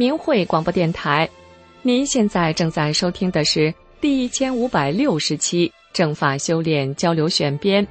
明慧广播电台。您现在正在收听的是第1560期正法修炼交流选编。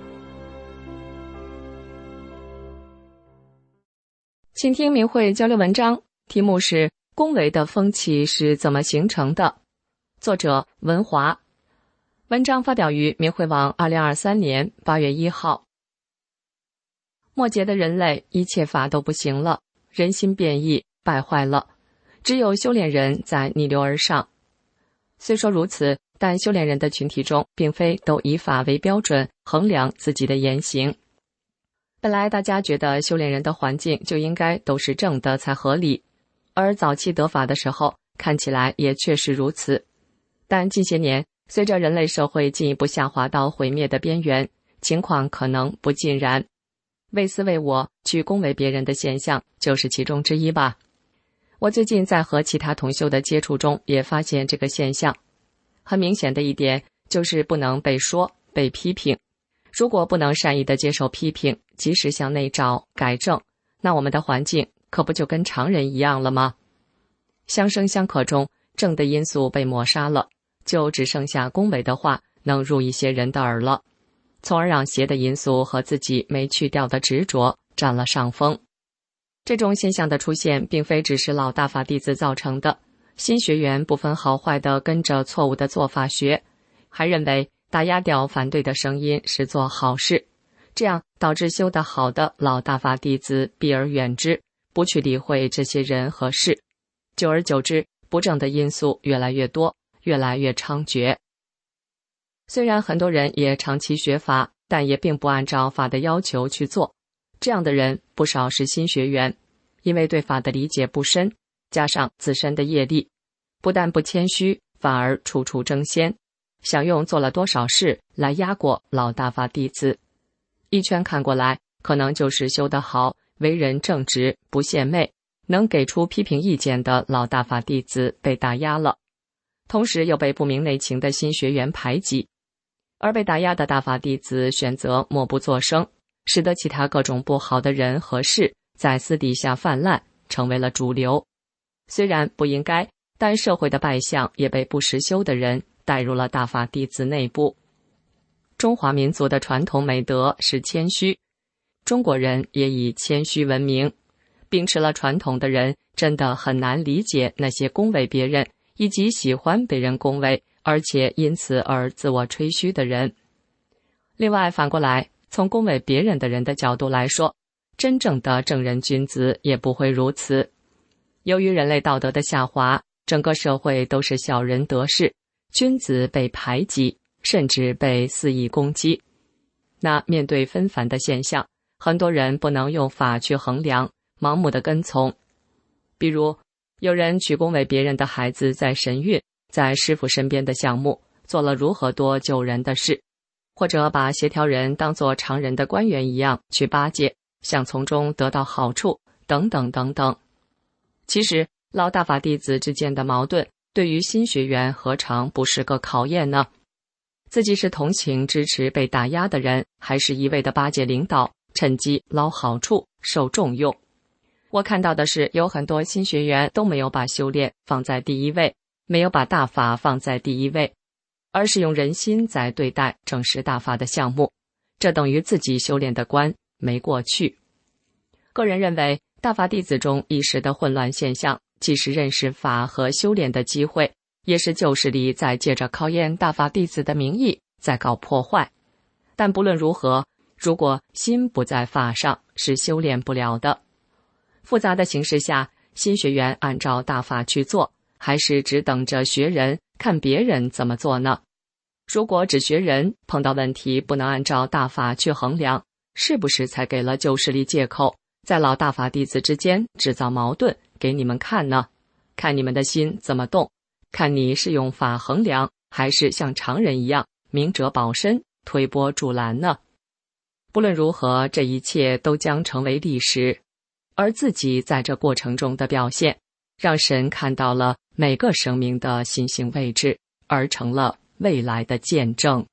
请听明慧交流文章，题目是恭维的风气是怎么形成的，作者文华。文章发表于明慧网2023年8月1号。末节的人类，一切法都不行了，人心变异，败坏了，只有修炼人在逆流而上。虽说如此，但修炼人的群体中并非都以法为标准衡量自己的言行。本来大家觉得修炼人的环境就应该都是正的才合理，而早期得法的时候看起来也确实如此。但近些年随着人类社会进一步下滑到毁灭的边缘，情况可能不尽然。为私为我去恭维别人的现象就是其中之一吧。我最近在和其他同修的接触中也发现这个现象。很明显的一点就是不能被说、被批评。如果不能善意地接受批评，及时向内找改正，那我们的环境可不就跟常人一样了吗？相生相克中，正的因素被抹杀了，就只剩下恭维的话能入一些人的耳了，从而让邪的因素和自己没去掉的执着占了上风。这种现象的出现并非只是老大法弟子造成的，新学员不分好坏地跟着错误的做法学，还认为打压掉反对的声音是做好事，这样导致修得好的老大法弟子避而远之，不去理会这些人和事。久而久之，不正的因素越来越多，越来越猖獗。虽然很多人也长期学法，但也并不按照法的要求去做。这样的人不少是新学员，因为对法的理解不深，加上自身的业力，不但不谦虚，反而处处争先，想用做了多少事来压过老大法弟子。一圈看过来，可能就是修得好，为人正直，不献媚，能给出批评意见的老大法弟子被打压了，同时又被不明内情的新学员排挤。而被打压的大法弟子选择默不作声，使得其他各种不好的人和事在私底下泛滥，成为了主流。虽然不应该，但社会的败相也被不识修的人带入了大法弟子内部。中华民族的传统美德是谦虚，中国人也以谦虚闻名。秉持了传统的人真的很难理解那些恭维别人以及喜欢被人恭维，而且因此而自我吹嘘的人。另外反过来，从恭维别人的人的角度来说，真正的正人君子也不会如此。由于人类道德的下滑，整个社会都是小人得势，君子被排挤，甚至被肆意攻击。那面对纷繁的现象，很多人不能用法去衡量，盲目的跟从。比如有人去恭维别人的孩子在神韵，在师父身边的项目做了如何多救人的事，或者把协调人当作常人的官员一样去巴结，想从中得到好处，等等等等。其实老大法弟子之间的矛盾对于新学员何尝不是个考验呢？自己是同情支持被打压的人，还是一味的巴结领导，趁机捞好处，受重用？我看到的是有很多新学员都没有把修炼放在第一位，没有把大法放在第一位，而是用人心在对待正式大法的项目，这等于自己修炼的关没过去。个人认为，大法弟子中一时的混乱现象，既是认识法和修炼的机会，也是旧势力在借着考验大法弟子的名义在搞破坏。但不论如何，如果心不在法上，是修炼不了的。复杂的形势下，新学员按照大法去做，还是只等着学人看别人怎么做呢？如果只学人，碰到问题不能按照大法去衡量，是不是才给了旧势力借口，在老大法弟子之间制造矛盾给你们看呢？看你们的心怎么动，看你是用法衡量，还是像常人一样明哲保身，推波助澜呢？不论如何，这一切都将成为历史，而自己在这过程中的表现，让神看到了每个生命的心性位置，而成了未来的见证。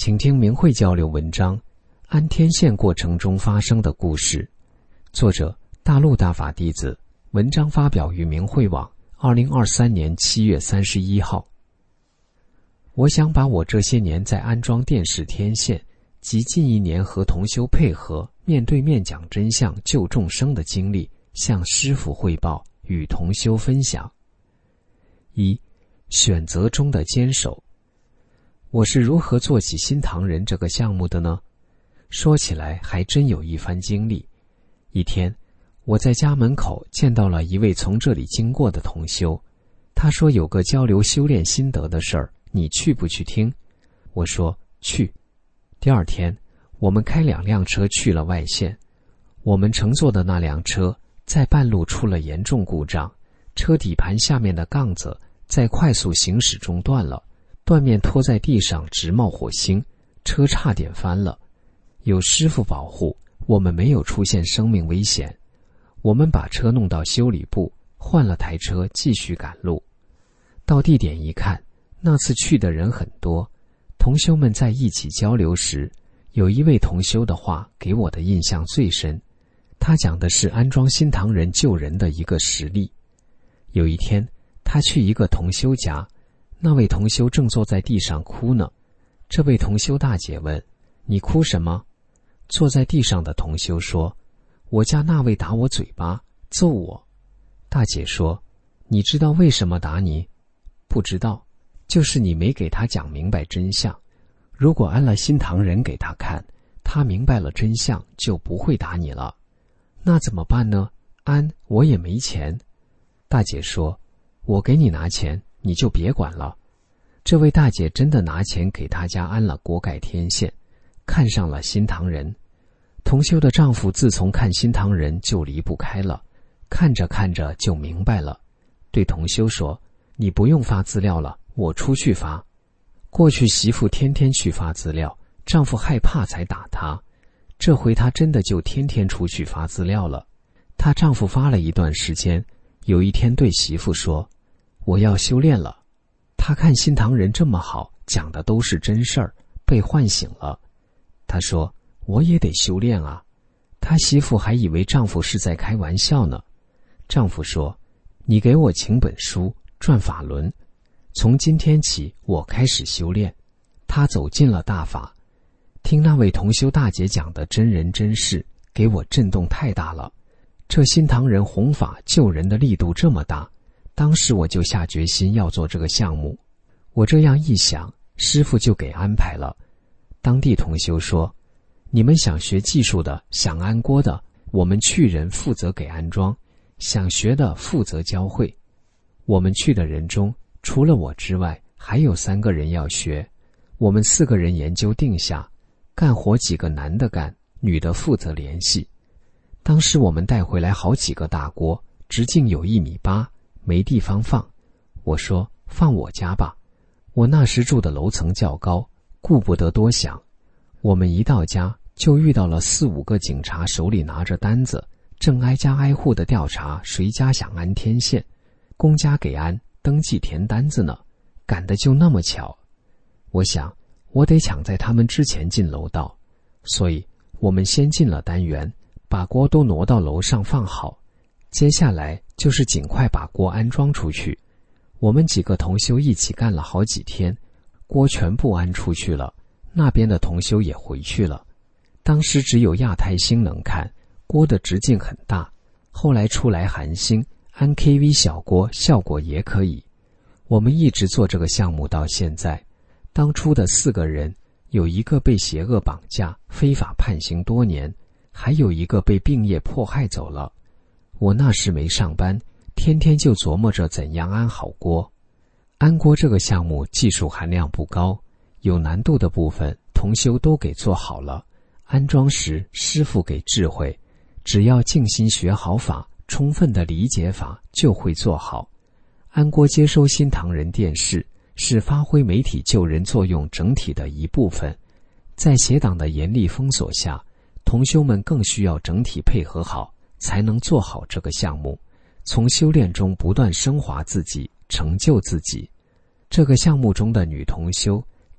请听明慧交流文章：安天线过程中发生的故事。作者：大陆大法弟子。文章发表于明慧网2023年7月31号。我想把我这些年在安装电视天线及近1年和同修配合面对面讲真相救众生的经历向师父汇报，与同修分享。1. 选择中的坚守。我是如何做起新唐人这个项目的呢？说起来还真有一番经历。一天，我在家门口见到了一位从这里经过的同修，他说有个交流修炼心得的事儿，你去不去听？我说去。第二天，我们开2辆车去了外县。我们乘坐的那辆车在半路出了严重故障，车底盘下面的杠子在快速行驶中断了，断面拖在地上直冒火星，车差点翻了。有师父保护，我们没有出现生命危险。我们把车弄到修理部，换了台车继续赶路。到地点一看，那次去的人很多，同修们在一起交流时，有一位同修的话给我的印象最深。他讲的是安装新唐人救人的一个实例。有一天，他去一个同修家，那位同修正坐在地上哭呢。这位同修大姐问：“你哭什么？”坐在地上的同修说：“我家那位打我嘴巴，揍我。”大姐说：“你知道为什么打你？”不知道，就是你没给他讲明白真相。如果安了新唐人给他看，他明白了真相，就不会打你了。那怎么办呢？安，我也没钱。大姐说：“我给你拿钱，你就别管了。”这位大姐真的拿钱给他家安了锅盖天线，看上了新唐人。同修的丈夫自从看新唐人就离不开了，看着看着就明白了，对同修说：“你不用发资料了，我出去发。”过去媳妇天天去发资料，丈夫害怕才打她。这回她真的就天天出去发资料了。她丈夫发了一段时间，有一天对媳妇说：“我要修炼了。”她看新唐人这么好，讲的都是真事儿，被唤醒了。她说：“我也得修炼啊。”她媳妇还以为丈夫是在开玩笑呢。丈夫说：“你给我请本书，转法轮。从今天起，我开始修炼。”他走进了大法，听那位同修大姐讲的真人真事，给我震动太大了。这新唐人弘法救人的力度这么大，当时我就下决心要做这个项目。我这样一想，师父就给安排了。当地同修说：“你们想学技术的，想安锅的，我们去人负责给安装，想学的负责教会。”我们去的人中，除了我之外，还有3个人要学。我们4个人研究定下，干活几个男的干，女的负责联系。当时我们带回来好几个大锅，直径有1.8米，没地方放。我说：“放我家吧。”我那时住的楼层较高，顾不得多想。我们一到家，就遇到了4、5个警察，手里拿着单子，正挨家挨户的调查谁家想安天线，公家给安，登记填单子呢，赶得就那么巧。我想，我得抢在他们之前进楼道，所以我们先进了单元，把锅都挪到楼上放好。接下来就是尽快把锅安装出去。我们几个同修一起干了好几天，锅全部安出去了，那边的同修也回去了。当时只有亚太星能看，锅的直径很大，后来出来韩星安 KV 小锅效果也可以。我们一直做这个项目到现在，当初的4个人，有1个被邪恶绑架，非法判刑多年，还有1个被病业迫害走了。我那时没上班，天天就琢磨着怎样安好锅。安锅这个项目技术含量不高，有难度的部分同修都给做好了。安装时师父给智慧，只要静心学好法，充分的理解法，就会做好。安锅接收新唐人电视，是发挥媒体救人作用整体的一部分。在邪党的严厉封锁下，同修们更需要整体配合好，才能做好这个项目，从修炼中不断升华自己，成就自己。这个项目中的女同修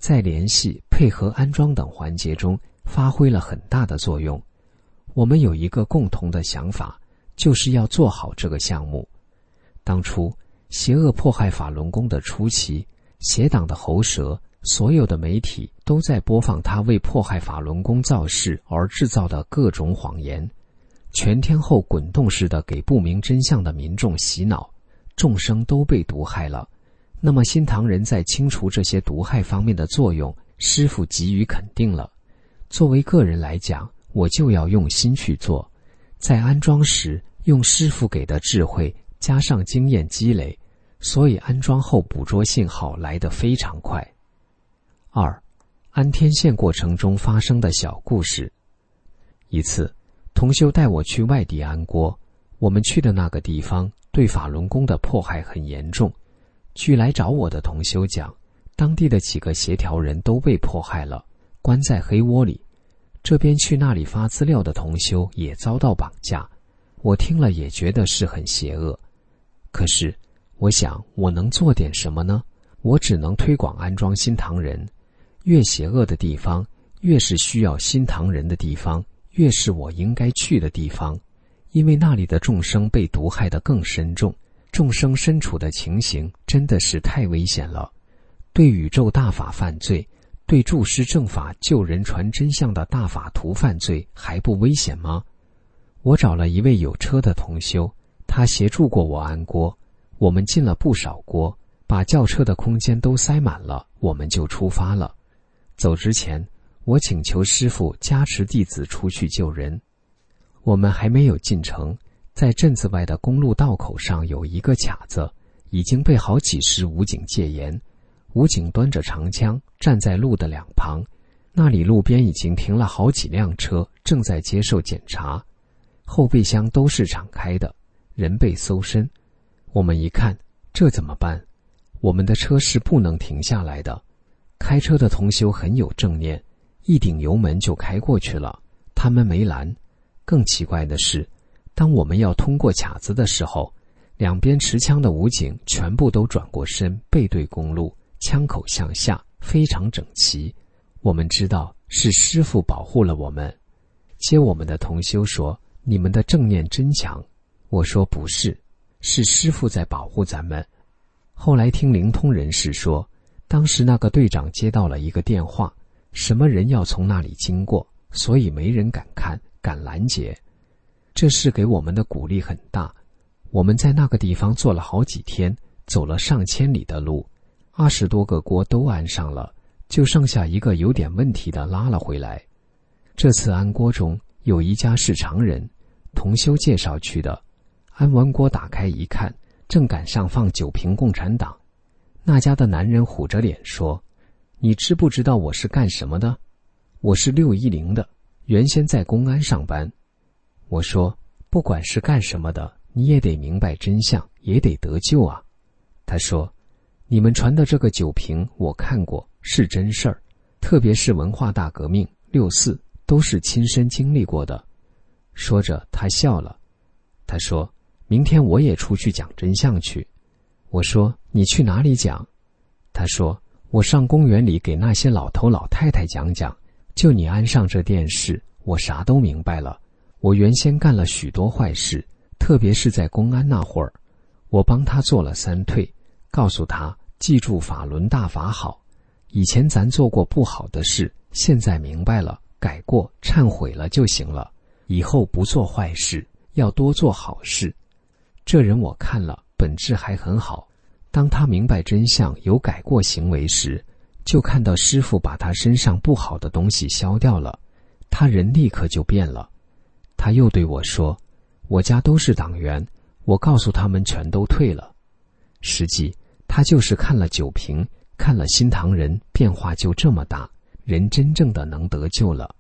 在联系、配合安装等环节中发挥了很大的作用。我们有一个共同的想法，就是要做好这个项目。当初邪恶迫害法轮功的初期，邪党的喉舌，所有的媒体都在播放他为迫害法轮功造势而制造的各种谎言，全天候滚动式的给不明真相的民众洗脑，众生都被毒害了。那么新唐人在清除这些毒害方面的作用，师父给予肯定了。作为个人来讲，我就要用心去做，在安装时用师父给的智慧加上经验积累，所以安装后捕捉信号来得非常快。2. 安天线过程中发生的小故事。一次，同修带我去外地安锅，我们去的那个地方对法轮功的迫害很严重。据来找我的同修讲，当地的几个协调人都被迫害了，关在黑窝里。这边去那里发资料的同修也遭到绑架，我听了也觉得是很邪恶。可是我想，我能做点什么呢？我只能推广安装新唐人。越邪恶的地方，越是需要新唐人的地方，越是我应该去的地方，因为那里的众生被毒害得更深重，众生身处的情形真的是太危险了。对宇宙大法犯罪，对注师正法救人传真相的大法徒犯罪，还不危险吗？我找了一位有车的同修，他协助过我安锅，我们进了不少锅，把轿车的空间都塞满了，我们就出发了。走之前，我请求师父加持弟子出去救人。我们还没有进城，在镇子外的公路道口上有一个卡子，已经被好几十武警戒严。武警端着长枪站在路的两旁，那里路边已经停了好几辆车，正在接受检查。后备箱都是敞开的，人被搜身。我们一看，这怎么办？我们的车是不能停下来的。开车的同修很有正念，一顶油门就开过去了，他们没拦。更奇怪的是，当我们要通过卡子的时候，两边持枪的武警全部都转过身，背对公路，枪口向下，非常整齐。我们知道是师父保护了我们。接我们的同修说，你们的正念真强。我说不是，是师父在保护咱们。后来听灵通人士说，当时那个队长接到了一个电话，什么人要从那里经过，所以没人敢看，敢拦截。这事给我们的鼓励很大。我们在那个地方坐了好几天，走了上千里的路，20多个锅都安上了，就剩下一个有点问题的拉了回来。这次安锅中有一家是常人，同修介绍去的。安完锅打开一看，正赶上放酒瓶共产党。那家的男人虎着脸说，你知不知道我是干什么的？我是610的，原先在公安上班。我说，不管是干什么的，你也得明白真相，也得得救啊。他说，你们传的这个酒瓶我看过，是真事儿，特别是文化大革命、64都是亲身经历过的。说着他笑了。他说，明天我也出去讲真相去。我说，你去哪里讲？他说，我上公园里给那些老头老太太讲讲，就你安上这电视，我啥都明白了。我原先干了许多坏事，特别是在公安那会儿，我帮他做了3退，告诉他记住法轮大法好，以前咱做过不好的事，现在明白了，改过忏悔了就行了，以后不做坏事，要多做好事。这人我看了，本质还很好。当他明白真相，有改过行为时，就看到师父把他身上不好的东西消掉了，他人立刻就变了。他又对我说，我家都是党员，我告诉他们全都退了。实际他就是看了酒瓶，看了新唐人，变化就这么大，人真正的能得救了。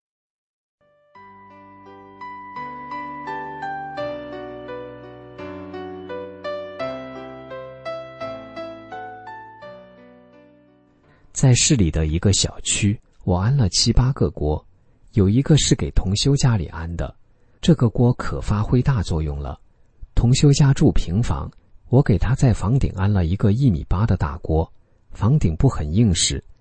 在市里的一个小区，我安了7、8个锅，有一个是给同修家里安的，这个锅可发挥大作用了。同修家住平房，我给他在房顶安了一个1.8米的大锅，房顶不很硬实，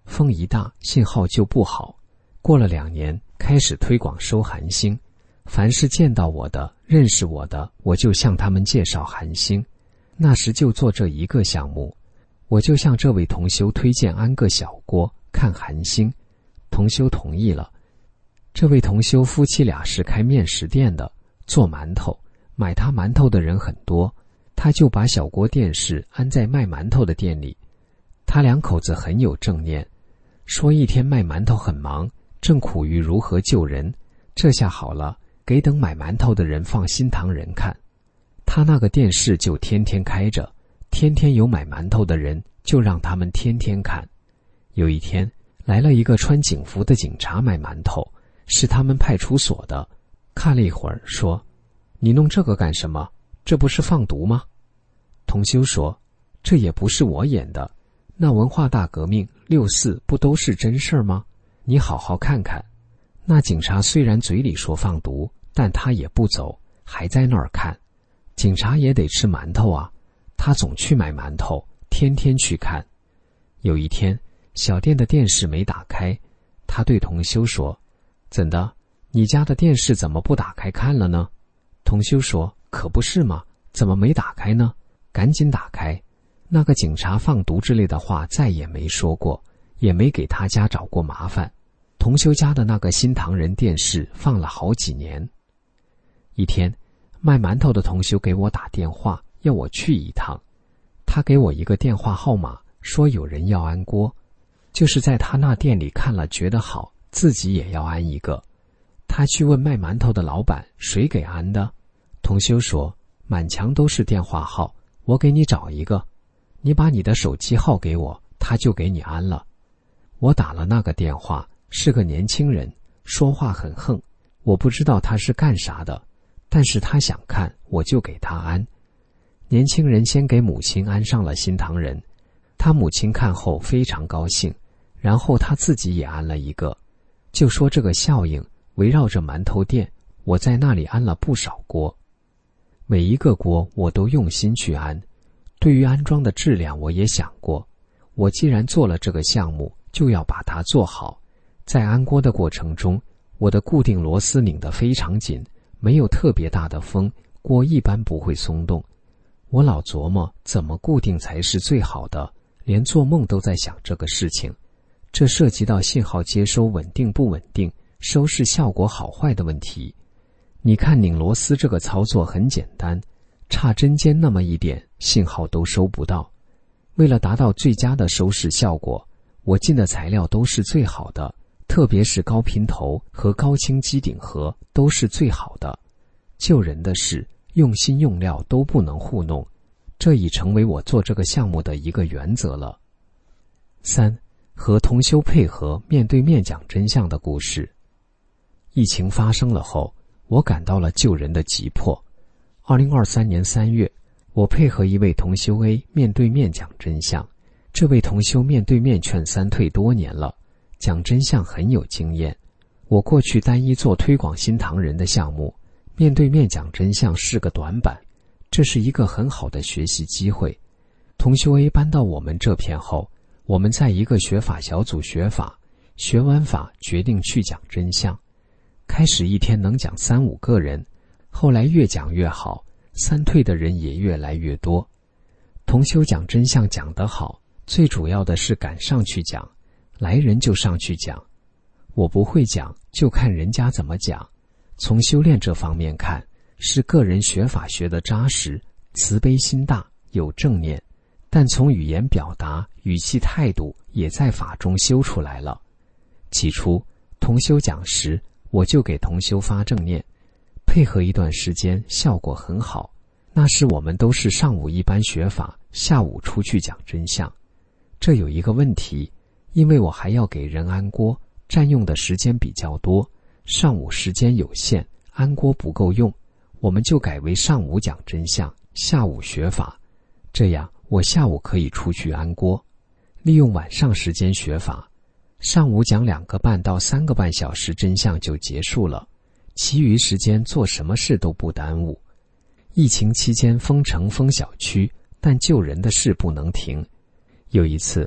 风一大，信号就不好。过了2年，开始推广收韩星，凡是见到我的、认识我的，我就向他们介绍韩星。那时就做这一个项目，我就向这位同修推荐安个小锅看韩星，同修同意了。这位同修夫妻俩是开面食店的，做馒头，买他馒头的人很多，他就把小锅电视安在卖馒头的店里。他2口子很有正念，说一天卖馒头很忙，正苦于如何救人，这下好了，给等买馒头的人放新唐人看。他那个电视就天天开着，天天有买馒头的人，就让他们天天看。有一天来了一个穿警服的警察买馒头，是他们派出所的，看了一会儿说：“你弄这个干什么？这不是放毒吗？”同修说：“这也不是我演的，那文化大革命64不都是真事儿吗？你好好看看。”那警察虽然嘴里说放毒，但他也不走，还在那儿看。警察也得吃馒头啊，他总去买馒头，天天去看。有一天，小店的电视没打开，他对同修说：“怎的？你家的电视怎么不打开看了呢？”同修说：“可不是嘛，怎么没打开呢？赶紧打开。”那个警察放毒之类的话再也没说过，也没给他家找过麻烦。同修家的那个新唐人电视放了好几年。一天，卖馒头的同修给我打电话，要我去一趟。他给我一个电话号码，说有人要安锅，就是在他那店里看了觉得好，自己也要安一个。他去问卖馒头的老板谁给安的，同修说满墙都是电话号，我给你找一个，你把你的手机号给我，他就给你安了。我打了那个电话，是个年轻人，说话很横，我不知道他是干啥的，但是他想看，我就给他安。年轻人先给母亲安上了新唐人，他母亲看后非常高兴，然后他自己也安了一个。就说这个效应围绕着馒头店，我在那里安了不少锅。每一个锅我都用心去安，对于安装的质量我也想过，我既然做了这个项目，就要把它做好。在安锅的过程中，我的固定螺丝拧得非常紧，没有特别大的风，锅一般不会松动。我老琢磨怎么固定才是最好的，连做梦都在想这个事情。这涉及到信号接收稳定不稳定，收视效果好坏的问题。你看拧螺丝这个操作很简单，差针尖那么一点，信号都收不到。为了达到最佳的收视效果，我进的材料都是最好的，特别是高频头和高清机顶盒都是最好的。救人的事，用心用料都不能糊弄，这已成为我做这个项目的一个原则了。3. 和同修配合面对面讲真相的故事。疫情发生了后，我感到了救人的急迫。2023年3月，我配合一位同修 A 面对面讲真相。这位同修面对面劝三退多年了，讲真相很有经验。我过去单一做推广新唐人的项目，面对面讲真相是个短板，这是一个很好的学习机会。同修 A 搬到我们这片后，我们在一个学法小组学法，学完法决定去讲真相。开始一天能讲3-5个人，后来越讲越好，三退的人也越来越多。同修讲真相讲得好，最主要的是敢上去讲，来人就上去讲。我不会讲，就看人家怎么讲。从修炼这方面看，是个人学法学得扎实，慈悲心大，有正念，但从语言表达、语气态度也在法中修出来了。起初同修讲时，我就给同修发正念，配合一段时间效果很好。那时我们都是上午一班学法，下午出去讲真相。这有一个问题，因为我还要给人安锅，占用的时间比较多，上午时间有限，安锅不够用，我们就改为上午讲真相，下午学法。这样我下午可以出去安锅，利用晚上时间学法，上午讲2个半到3个半小时真相就结束了，其余时间做什么事都不耽误。疫情期间封城封小区，但救人的事不能停。有一次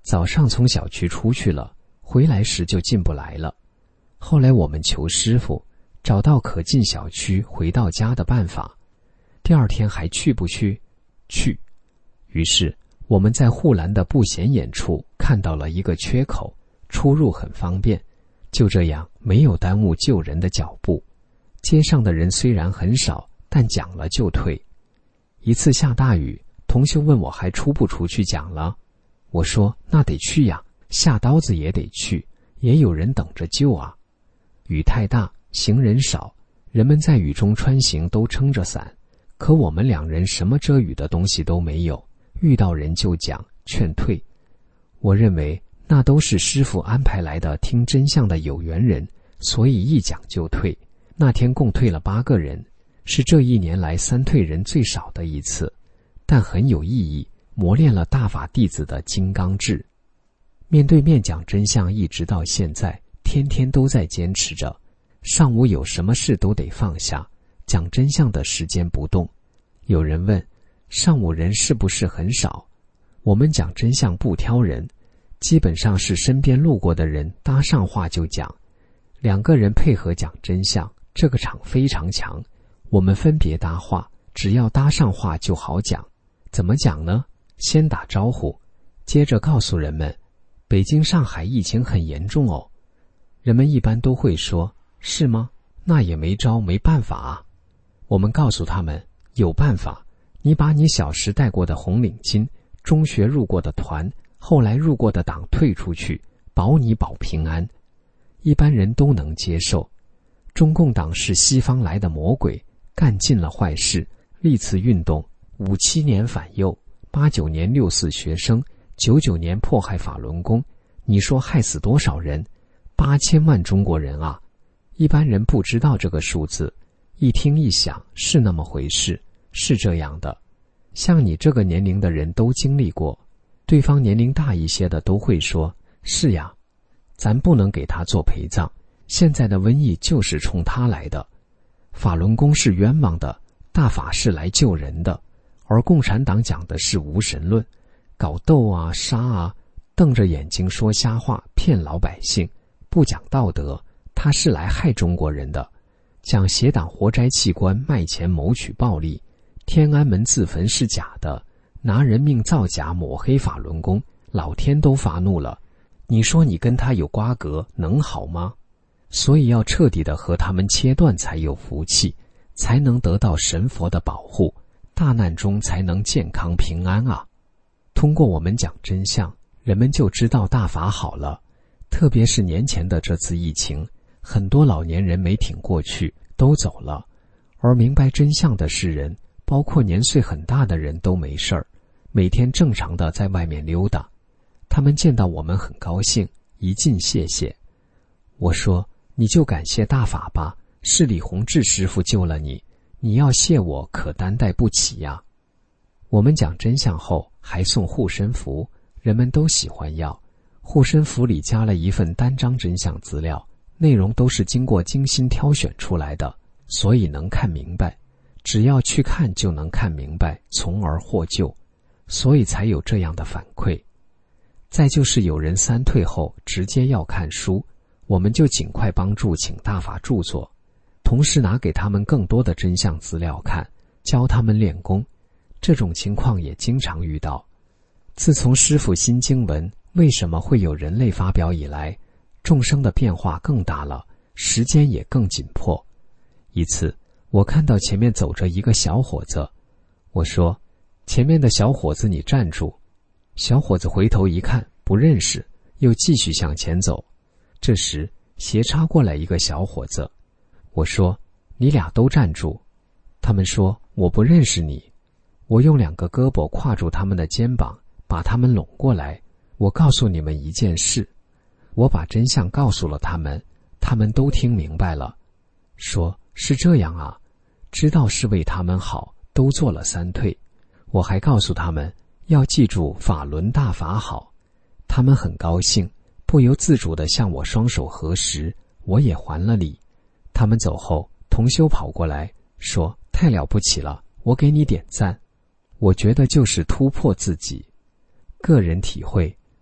早上从小区出去了，回来时就进不来了。后来我们求师傅，找到可进小区回到家的办法。第二天还去不去？去。于是我们在护栏的不显眼处看到了一个缺口，出入很方便。就这样没有耽误救人的脚步。街上的人虽然很少，但讲了就退。一次下大雨，同修问我还出不出去讲了？我说那得去呀，下刀子也得去，也有人等着救啊。雨太大，行人少，人们在雨中穿行都撑着伞，可我们两人什么遮雨的东西都没有，遇到人就讲，劝退。我认为那都是师父安排来的听真相的有缘人，所以一讲就退。那天共退了8个人，是这1年来3退人最少的一次，但很有意义，磨练了大法弟子的金刚智。面对面讲真相一直到现在，天天都在坚持着。上午有什么事都得放下，讲真相的时间不动。有人问，上午人是不是很少？我们讲真相不挑人，基本上是身边路过的人搭上话就讲。2个人配合讲真相，这个场非常强。我们分别搭话，只要搭上话就好讲。怎么讲呢？先打招呼，接着告诉人们，北京、上海疫情很严重哦。人们一般都会说，是吗？那也没招没办法啊。我们告诉他们，有办法，你把你小时带过的红领巾、中学入过的团、后来入过的党退出去，保你保平安。一般人都能接受。中共党是西方来的魔鬼，干尽了坏事，历次运动，57年反右，89年64学生，99年迫害法轮功，你说害死多少人？8000万中国人啊！一般人不知道这个数字，一听一想是那么回事，是这样的。像你这个年龄的人都经历过，对方年龄大一些的都会说，是呀，咱不能给他做陪葬，现在的瘟疫就是冲他来的。法轮功是冤枉的，大法是来救人的，而共产党讲的是无神论，搞斗啊杀啊，瞪着眼睛说瞎话，骗老百姓，不讲道德，他是来害中国人的。讲邪党活摘器官，卖钱谋取暴利，天安门自焚是假的，拿人命造假抹黑法轮功，老天都发怒了。你说你跟他有瓜葛能好吗？所以要彻底的和他们切断才有福气，才能得到神佛的保护，大难中才能健康平安啊。通过我们讲真相，人们就知道大法好了。特别是年前的这次疫情，很多老年人没挺过去，都走了，而明白真相的世人，包括年岁很大的人都没事儿，每天正常的在外面溜达。他们见到我们很高兴，一进谢谢。我说，你就感谢大法吧，是李洪志师傅救了你，你要谢我可担待不起呀。我们讲真相后还送护身符，人们都喜欢要。护身符里加了一份单张真相资料，内容都是经过精心挑选出来的，所以能看明白，只要去看就能看明白，从而获救，所以才有这样的反馈。再就是有人3退后直接要看书，我们就尽快帮助请大法著作，同时拿给他们更多的真相资料看，教他们练功。这种情况也经常遇到。自从师父新经文为什么会有人类发表以来，众生的变化更大了，时间也更紧迫。一次我看到前面走着一个小伙子，我说，前面的小伙子你站住。小伙子回头一看不认识，又继续向前走。这时斜插过来一个小伙子，我说，你俩都站住。他们说，我不认识你。我用2个胳膊挎住他们的肩膀，把他们拢过来。我告诉你们一件事，我把真相告诉了他们，他们都听明白了，说是这样啊，知道是为他们好，都做了3退。我还告诉他们要记住法轮大法好，他们很高兴，不由自主地向我双手合十，我也还了礼。他们走后，同修跑过来说，太了不起了，我给你点赞。我觉得就是突破自己。个人体会，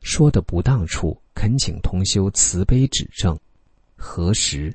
说的不当处，恳请同修慈悲指正。何时？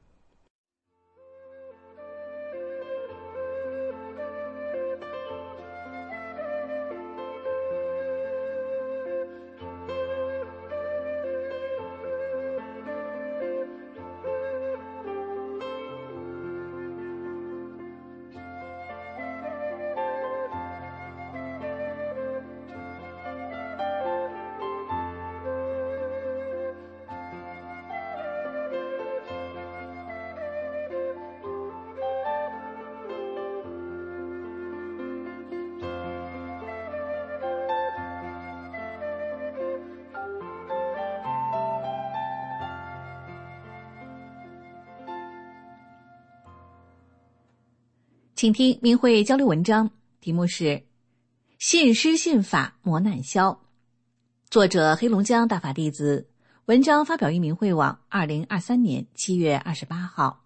请听明慧交流文章，题目是信师信法磨难消，作者黑龙江大法弟子，文章发表于明慧网2023年7月28号。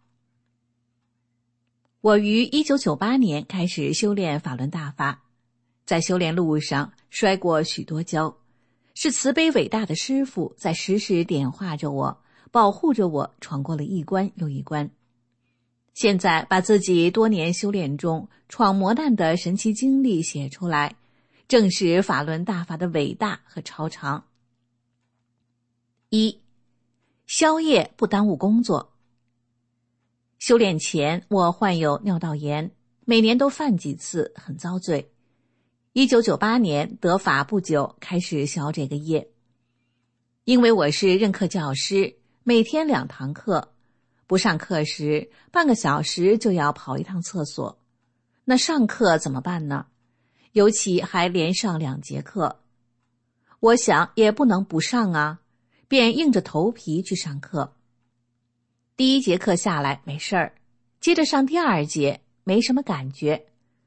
我于1998年开始修炼法轮大法，在修炼路上摔过许多跤，是慈悲伟大的师父在时时点化着我，保护着我，闯过了一关又一关。现在把自己多年修炼中闯磨难的神奇经历写出来，正是法轮大法的伟大和超常。1. 宵夜不耽误工作。修炼前我患有尿道炎，每年都犯几次，很遭罪。1998年得法不久，开始消这个业。因为我是任课教师，每天2堂课，不上课时半个小时就要跑一趟厕所，那上课怎么办呢？尤其还连上2节课，我想也不能不上啊，便硬着头皮去上课。第1节课下来没事儿，接着上第2节没什么感觉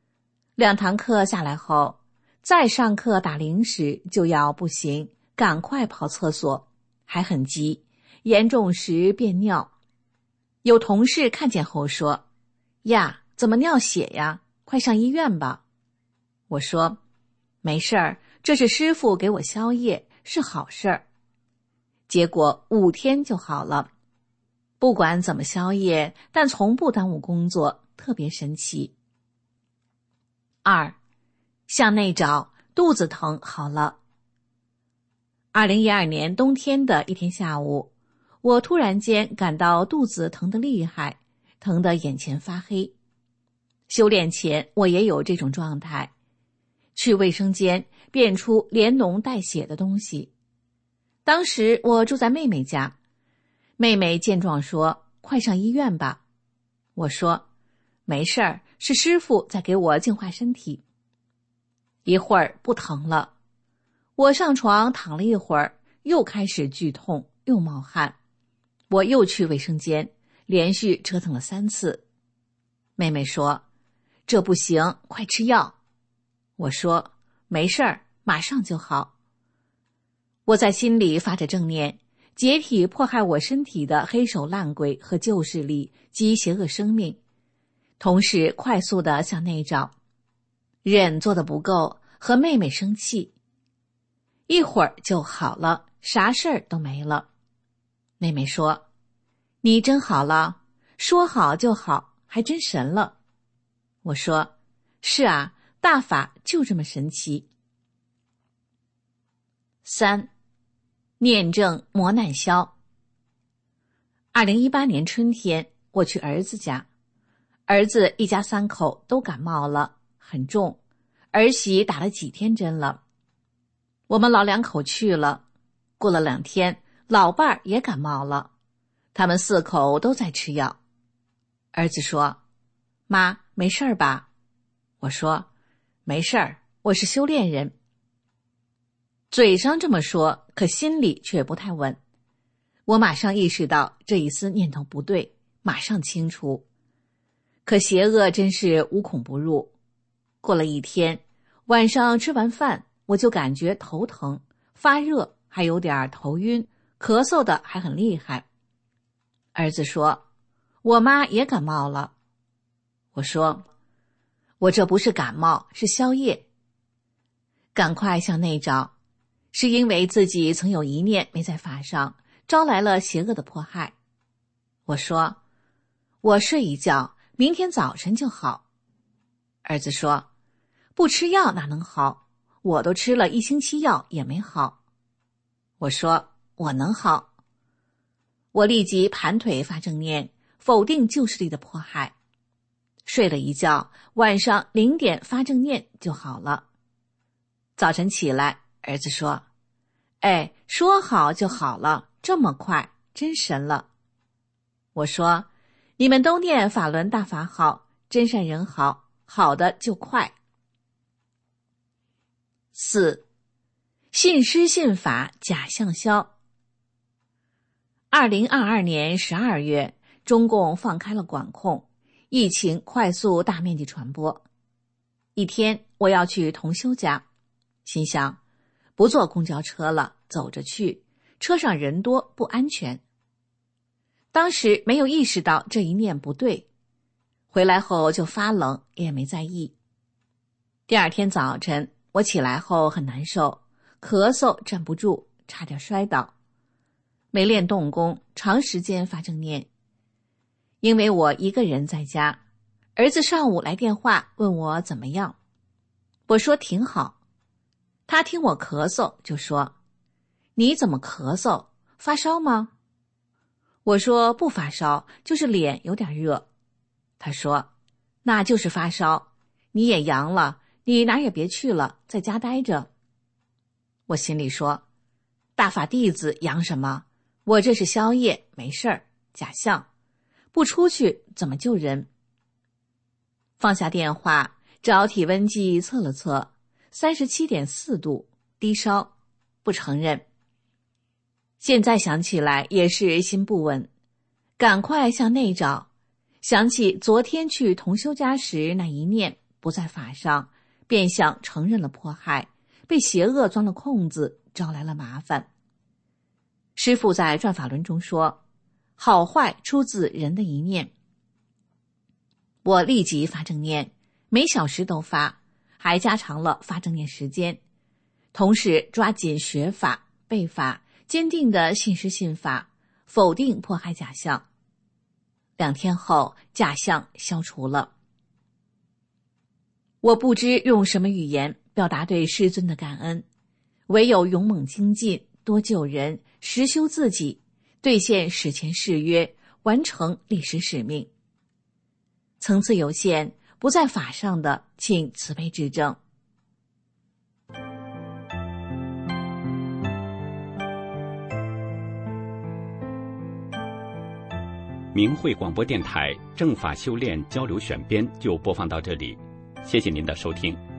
，2堂课下来后，再上课打铃时就要不行，赶快跑厕所，还很急，严重时便尿。有同事看见后说：“呀，怎么尿血呀？快上医院吧。”我说：“没事儿，这是师父给我消业，是好事儿。”结果5天就好了。不管怎么消业，但从不耽误工作，特别神奇。2. 向内找，肚子疼好了。2012年冬天的一天下午，我突然间感到肚子疼得厉害，疼得眼前发黑。修炼前我也有这种状态，去卫生间变出连脓带血的东西。当时我住在妹妹家，妹妹见状说：“快上医院吧。”我说：“没事儿，是师父在给我净化身体。”一会儿不疼了，我上床躺了一会儿，又开始剧痛，又冒汗。我又去卫生间，连续折腾了3次。妹妹说：“这不行，快吃药。”我说：“没事儿，马上就好。”我在心里发着正念，解体迫害我身体的黑手烂鬼和旧势力及邪恶生命，同时快速地向内找。忍做得不够，和妹妹生气。一会儿就好了，啥事儿都没了。妹妹说：“你真好了，说好就好，还真神了。”我说：“是啊，大法就这么神奇。”3. 念正磨难消。2018年春天，我去儿子家，儿子一家3口都感冒了，很重，儿媳打了几天针了。我们老2口去了，过了2天，老伴儿也感冒了，他们4口都在吃药。儿子说：“妈，没事儿吧？”我说：“没事儿，我是修炼人。”嘴上这么说，可心里却不太稳。我马上意识到这一丝念头不对，马上清除。可邪恶真是无孔不入。过了1天，晚上吃完饭，我就感觉头疼、发热，还有点头晕，咳嗽的还很厉害。儿子说：“我妈也感冒了。”我说：“我这不是感冒，是消业。”赶快向内找， 是因为自己曾有一念没在法上，招来了邪恶的迫害。我说，我睡一觉，明天早晨就好。儿子说，不吃药哪能好？我都吃了1星期药也没好。我说，我能好。我立即盘腿发正念，否定旧势力的迫害。睡了一觉，晚上0点发正念就好了。早晨起来，儿子说，哎，说好就好了，这么快，真神了。我说，你们都念法轮大法好，真善人好，好的就快。4. 信师信法，假象消。2022年12月，中共放开了管控，疫情快速大面积传播。一天，我要去同修家，心想，不坐公交车了，走着去，车上人多不安全。当时没有意识到这一念不对，回来后就发冷，也没在意。第二天早晨，我起来后很难受，咳嗽站不住，差点摔倒。没练动功，长时间发正念。因为我一个人在家，儿子上午来电话问我怎么样，我说挺好。他听我咳嗽就说，你怎么咳嗽？发烧吗？我说不发烧，就是脸有点热。他说，那就是发烧，你也阳了，你哪儿也别去了，在家待着。我心里说，大法弟子阳什么？我这是宵夜，没事儿，假象，不出去怎么救人？放下电话，找体温计测了测，37.4度，低烧，不承认。现在想起来也是心不稳，赶快向内找，想起昨天去同修家时那一念不在法上，变相承认了迫害，被邪恶钻了空子，招来了麻烦。师父在转法轮中说，好坏出自人的一念。我立即发正念，每小时都发，还加长了发正念时间，同时抓紧学法背法，坚定的信师信法，否定迫害假象。2天后，假象消除了。我不知用什么语言表达对师尊的感恩，唯有勇猛精进，多救人，实修自己，兑现史前誓约，完成历史使命。层次有限，不在法上的，请慈悲指正。 明慧广播电台正法修炼交流选编就播放到这里，谢谢您的收听。